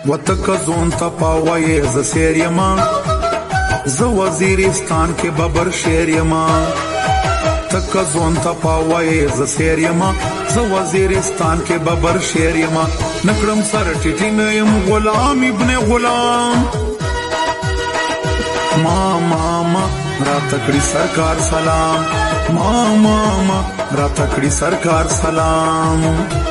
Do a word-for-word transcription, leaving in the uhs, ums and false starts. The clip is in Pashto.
وتک زون تا پاوی ز سیر یما ز وزیرستان کې ببر شیر یما تک زون تا پاوی ز سیر یما ز وزیرستان کې ببر شیر یما نکړم سر ټټی نیم غلام ابن غلام ما ماما را تکړی سرکار سلام ما ماما را تکړی سرکار سلام